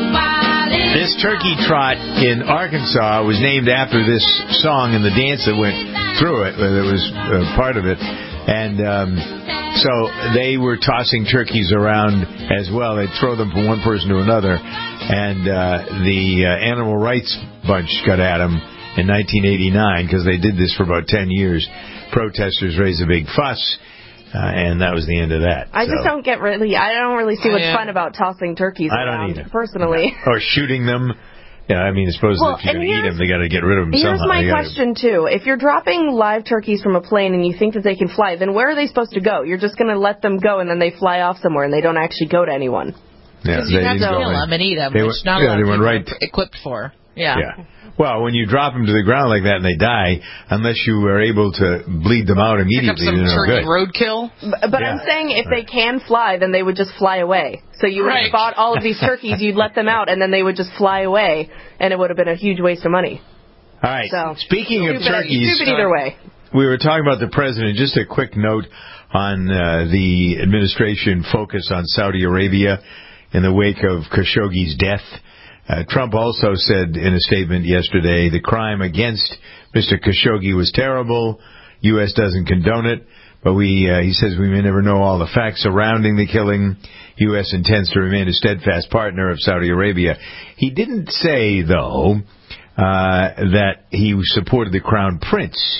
this Turkey Trot in Arkansas was named after this song and the dance that went through it. That was uh, part of it, and. Um, So they were tossing turkeys around as well. They'd throw them from one person to another. And uh, the uh, Animal Rights Bunch got at them in nineteen eighty-nine because they did this for about ten years. Protesters raised a big fuss, uh, and that was the end of that. I so. just don't get really, I don't really see Oh, what's yeah. fun about tossing turkeys I don't around, either. personally. Or shooting them. Yeah, I mean, I suppose Well, if you're and going to eat here's- them, they got to get rid of them Here's somehow. my They gotta- question, too. If you're dropping live turkeys from a plane and you think that they can fly, then where are they supposed to go? You're just going to let them go and then they fly off somewhere and they don't actually go to anyone. Yeah, Because you they have to didn't go kill in. them and eat them, They which went- not yeah, a lot they of went people right- are equipped for. Yeah. Yeah. Well, when you drop them to the ground like that and they die, unless you are able to bleed them out Pick up immediately, some they're no turkey good. roadkill. But, but Yeah. I'm saying if they can fly, then they would just fly away. So you would Right. have bought all of these turkeys, you'd let them out, and then they would just fly away, and it would have been a huge waste of money. All right. So, Speaking of stupid, turkeys, stupid either way. we were talking about the president. Just a quick note on uh, the administration focus on Saudi Arabia in the wake of Khashoggi's death. Uh, Trump also said in a statement yesterday, the crime against Mister Khashoggi was terrible. U S doesn't condone it, but we, uh, he says we may never know all the facts surrounding the killing. U S intends to remain a steadfast partner of Saudi Arabia. He didn't say, though, uh, that he supported the Crown Prince.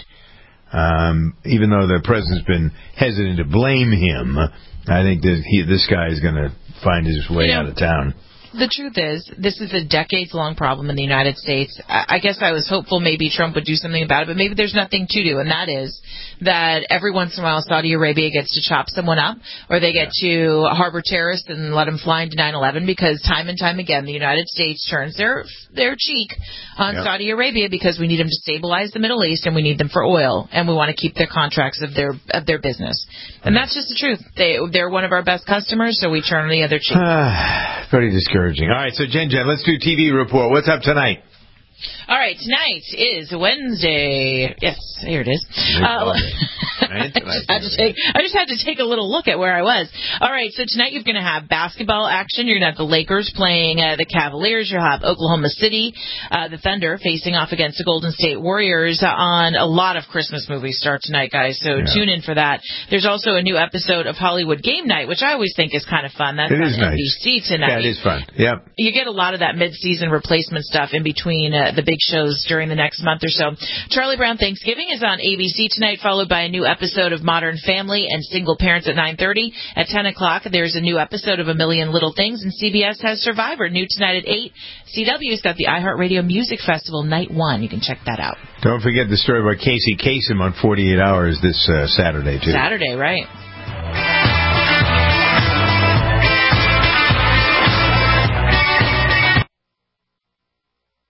Um, even though the president's been hesitant to blame him, I think that he, this guy is going to find his way You know, out of town. The truth is, this is a decades-long problem in the United States. I I guess I was hopeful maybe Trump would do something about it, but maybe there's nothing to do, and that is that every once in a while Saudi Arabia gets to chop someone up, or they get to harbor terrorists and let them fly into nine eleven, because time and time again the United States turns their their cheek on Yep. Saudi Arabia because we need them to stabilize the Middle East and we need them for oil, and we want to keep their contracts of their of their business. And that's just the truth. They, they're one of our best customers, so we turn the other cheek. Very discouraging. All right, so Jen Jen, let's do T V report. What's up tonight? All right, tonight is Wednesday. Yes, here it is. Uh, I just had to take. I just had to take a little look at where I was. All right, so tonight you're going to have basketball action. You're going to have the Lakers playing uh, the Cavaliers. You'll have Oklahoma City, uh, the Thunder, facing off against the Golden State Warriors. Uh, on a lot of Christmas movies start tonight, guys. So Yeah. tune in for that. There's also a new episode of Hollywood Game Night, which I always think is kind of fun. That's It on is N B nice. C tonight. Yeah, it is fun. Yep. You get a lot of that mid-season replacement stuff in between uh, the big shows during the next month or so. Charlie Brown Thanksgiving is on A B C tonight, followed by a new episode of Modern Family and Single Parents at nine thirty. At ten o'clock, there's a new episode of A Million Little Things, and C B S has Survivor, new tonight at eight. C W's got the iHeartRadio Music Festival, night one. You can check that out. Don't forget the story about Casey Kasem on forty-eight hours this uh, Saturday, too. Saturday, right.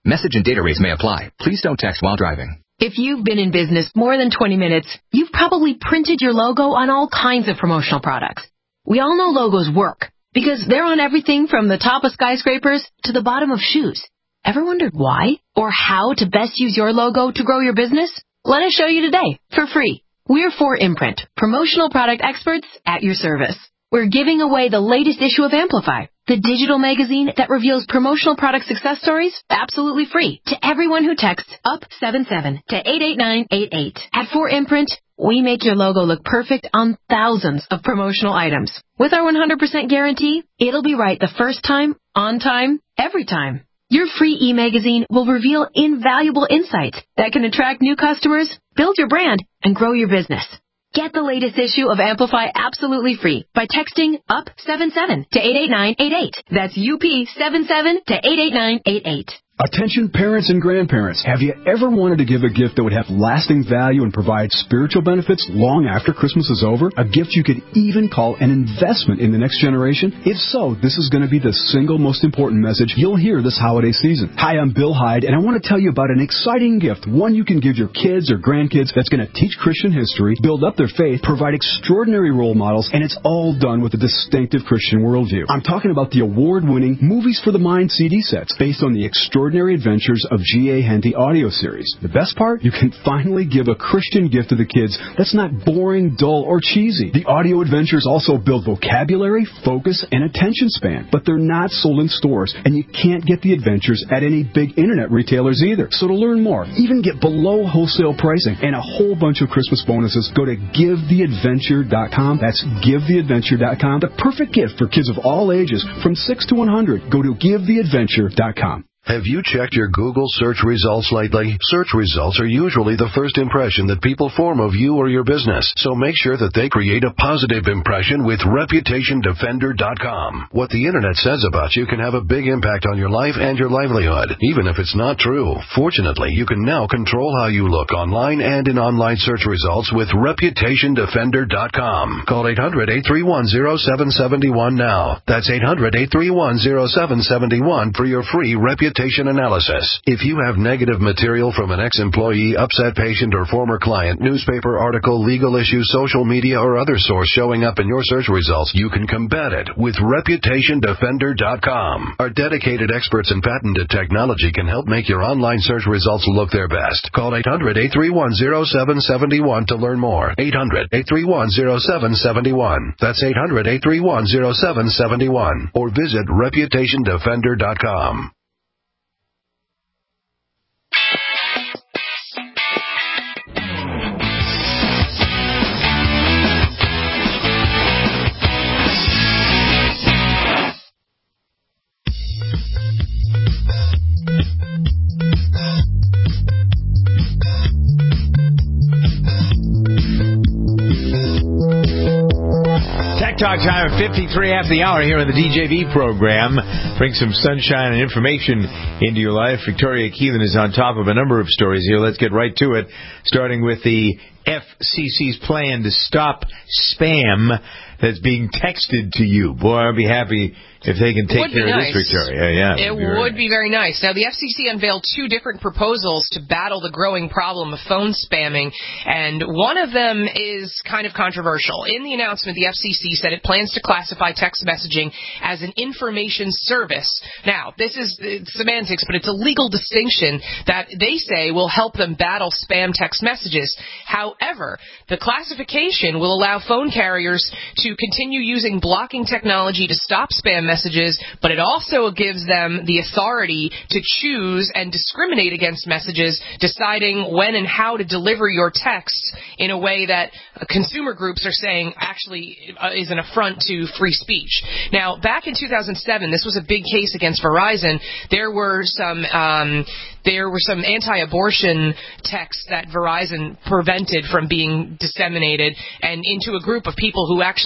Message and data rates may apply. Please don't text while driving. If you've been in business more than twenty minutes, you've probably printed your logo on all kinds of promotional products. We all know logos work because they're on everything from the top of skyscrapers to the bottom of shoes. Ever wondered why or how to best use your logo to grow your business? Let us show you today for free. We're four Imprint, promotional product experts at your service. We're giving away the latest issue of Amplify, the digital magazine that reveals promotional product success stories absolutely free to everyone who texts up seven seven to eight eight nine eight eight. At four Imprint, we make your logo look perfect on thousands of promotional items. With our one hundred percent guarantee, it'll be right the first time, on time, every time. Your free e-magazine will reveal invaluable insights that can attract new customers, build your brand, and grow your business. Get the latest issue of Amplify absolutely free by texting up seven seven to eight eight nine eight eight. That's U P seven seven to eight eight nine eight eight. Attention parents and grandparents, have you ever wanted to give a gift that would have lasting value and provide spiritual benefits long after Christmas is over? A gift you could even call an investment in the next generation? If so, this is going to be the single most important message you'll hear this holiday season. Hi, I'm Bill Hyde, and I want to tell you about an exciting gift, one you can give your kids or grandkids that's going to teach Christian history, build up their faith, provide extraordinary role models, and it's all done with a distinctive Christian worldview. I'm talking about the award-winning Movies for the Mind C D sets based on the extraordinary Extraordinary Adventures of G A. Henty audio series. The best part? You can finally give a Christian gift to the kids that's not boring, dull, or cheesy. The audio adventures also build vocabulary, focus, and attention span, but they're not sold in stores, and you can't get the adventures at any big internet retailers either. So to learn more, even get below wholesale pricing and a whole bunch of Christmas bonuses, go to give the adventure dot com. That's give the adventure dot com. The perfect gift for kids of all ages from six to one hundred. Go to give the adventure dot com. Have you checked your Google search results lately? Search results are usually the first impression that people form of you or your business, so make sure that they create a positive impression with reputation defender dot com. What the internet says about you can have a big impact on your life and your livelihood, even if it's not true. Fortunately, you can now control how you look online and in online search results with reputation defender dot com. Call eight hundred, eight three one, zero seven seven one now. That's eight hundred, eight three one, zero seven seven one for your free reputation analysis. If you have negative material from an ex-employee, upset patient, or former client, newspaper article, legal issue, social media, or other source showing up in your search results, you can combat it with reputation defender dot com. Our dedicated experts in patented technology can help make your online search results look their best. Call eight hundred, eight three one, zero seven seven one to learn more. eight hundred, eight three one, zero seven seven one. That's eight hundred, eight three one, zero seven seven one. Or visit reputation defender dot com. Talk time at fifty-three after the hour here on the D J V program. Bring some sunshine and information into your life. Victoria Keelan is on top of a number of stories here. Let's get right to it, starting with the F C C's plan to stop spam that's being texted to you. Boy, I'd be happy if they can take care nice. of this, Victoria. Yeah, it would, be, would be very nice. Now, the F C C unveiled two different proposals to battle the growing problem of phone spamming, and one of them is kind of controversial. In the announcement, the F C C said it plans to classify text messaging as an information service. Now, this is semantics, but it's a legal distinction that they say will help them battle spam text messages. However, the classification will allow phone carriers to continue using blocking technology to stop spam messages, but it also gives them the authority to choose and discriminate against messages, deciding when and how to deliver your texts in a way that consumer groups are saying actually is an affront to free speech. Now, back in two thousand seven, this was a big case against Verizon. There were some um, there were some anti-abortion texts that Verizon prevented from being disseminated, and into a group of people who actually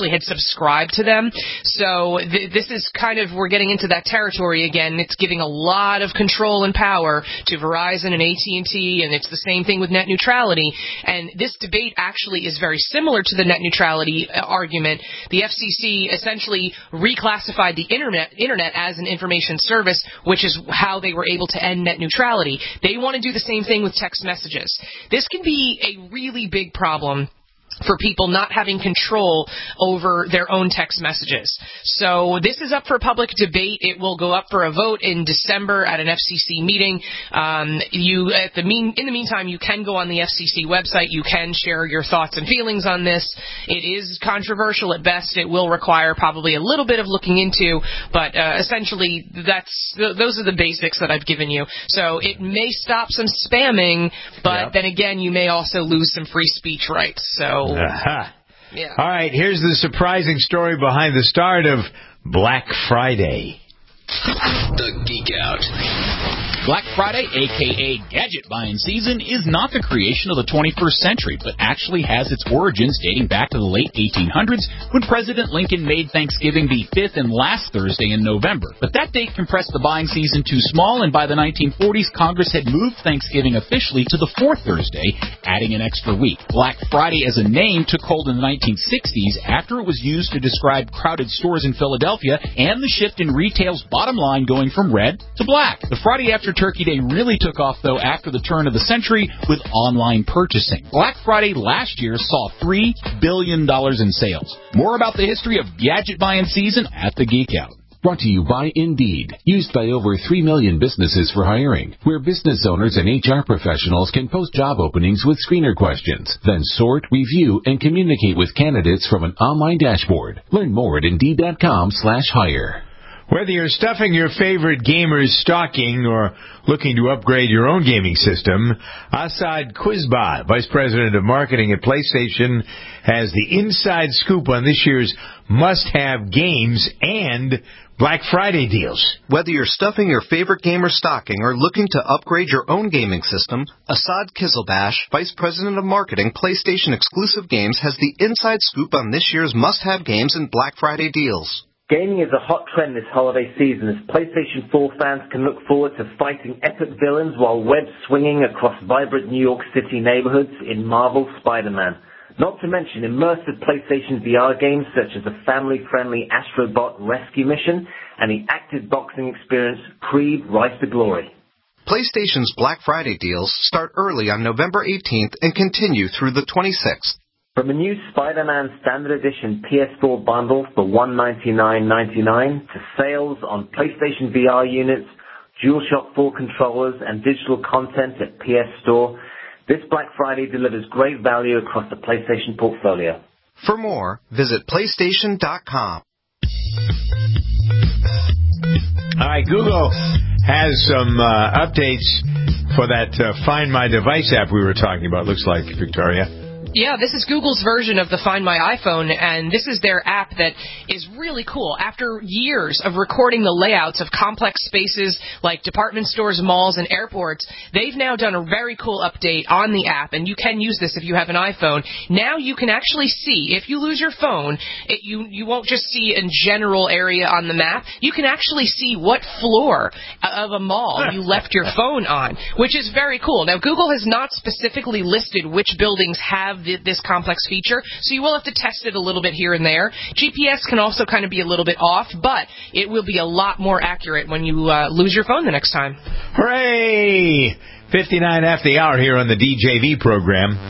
actually had subscribed to them. So th- this is kind of, we're getting into that territory again. It's giving a lot of control and power to Verizon and A T and T, and it's the same thing with net neutrality. And this debate actually is very similar to the net neutrality uh, argument. The F C C essentially reclassified the internet, internet as an information service, which is how they were able to end net neutrality. They want to do the same thing with text messages. This can be a really big problem for people not having control over their own text messages. So this is up for public debate. It will go up for a vote in December at an F C C meeting. Um, you, at the mean, in the meantime, you can go on the F C C website. You can share your thoughts and feelings on this. It is controversial at best. It will require probably a little bit of looking into, but uh, essentially that's th- those are the basics that I've given you. So it may stop some spamming, but yep. then again, you may also lose some free speech rights. So. Uh-huh. Yeah. All right, here's the surprising story behind the start of Black Friday. The Geek Out. Black Friday, a k a gadget buying season, is not the creation of the twenty-first century, but actually has its origins dating back to the late eighteen hundreds when President Lincoln made Thanksgiving the fifth and last Thursday in November. But that date compressed the buying season too small, and by the nineteen forties, Congress had moved Thanksgiving officially to the fourth Thursday, adding an extra week. Black Friday as a name took hold in the nineteen sixties after it was used to describe crowded stores in Philadelphia and the shift in retail's bottom line going from red to black. The Friday after Turkey Day really took off, though, after the turn of the century with online purchasing. Black Friday last year saw three billion dollars in sales. More about the history of gadget buying season at the Geek Out. Brought to you by Indeed, used by over three million businesses for hiring, where business owners and H R professionals can post job openings with screener questions, then sort, review, and communicate with candidates from an online dashboard. Learn more at Indeed.com slash hire. Whether you're stuffing your favorite gamer's stocking or looking to upgrade your own gaming system, Assad Quizba, Vice President of Marketing at PlayStation, has the inside scoop on this year's must-have games and Black Friday deals. Whether you're stuffing your favorite gamer's stocking or looking to upgrade your own gaming system, Assad Kizilbash, Vice President of Marketing, PlayStation Exclusive Games, has the inside scoop on this year's must-have games and Black Friday deals. Gaming is a hot trend this holiday season as PlayStation four fans can look forward to fighting epic villains while webs swinging across vibrant New York City neighborhoods in Marvel's Spider-Man. Not to mention immersive PlayStation V R games such as the family-friendly Astrobot Rescue Mission and the active boxing experience Creed Rise to Glory. PlayStation's Black Friday deals start early on November eighteenth and continue through the twenty-sixth. From a new Spider-Man Standard Edition P S four bundle for one hundred ninety-nine ninety-nine to sales on PlayStation V R units, DualShock four controllers, and digital content at P S Store, this Black Friday delivers great value across the PlayStation portfolio. For more, visit PlayStation dot com. All right, Google has some uh, updates for that uh, Find My Device app we were talking about, looks like, Victoria. Yeah, this is Google's version of the Find My iPhone, and this is their app that is really cool. After years of recording the layouts of complex spaces like department stores, malls, and airports, they've now done a very cool update on the app, and you can use this if you have an iPhone. Now you can actually see, if you lose your phone, it, you, you won't just see a general area on the map. You can actually see what floor of a mall you left your phone on, which is very cool. Now, Google has not specifically listed which buildings have this complex feature, so you will have to test it a little bit here and there. G P S can also kind of be a little bit off, but it will be a lot more accurate when you uh, lose your phone the next time. Hooray! fifty-nine after the hour here on the D J V program.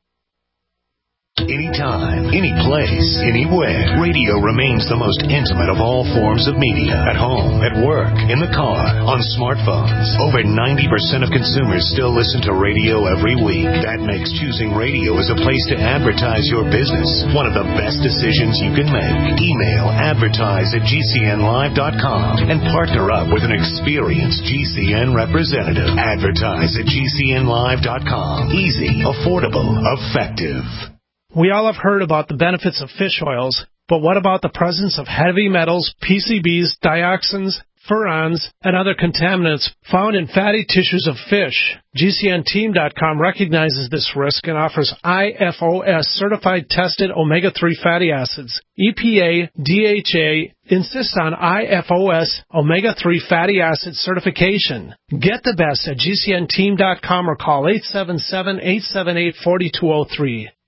Anytime, any place, anywhere. Radio remains the most intimate of all forms of media. At home, at work, in the car, on smartphones. Over ninety percent of consumers still listen to radio every week. That makes choosing radio as a place to advertise your business one of the best decisions you can make. Email advertise at G C N live dot com and partner up with an experienced G C N representative. Advertise at G C N live dot com. Easy, affordable, effective. We all have heard about the benefits of fish oils, but what about the presence of heavy metals, P C Bs, dioxins, furans, and other contaminants found in fatty tissues of fish. G C N team dot com recognizes this risk and offers I F O S certified tested omega three fatty acids. E P A, D H A insists on I F O S omega three fatty acid certification. Get the best at G C N team dot com or call eight seven seven, eight seven eight, four two zero three.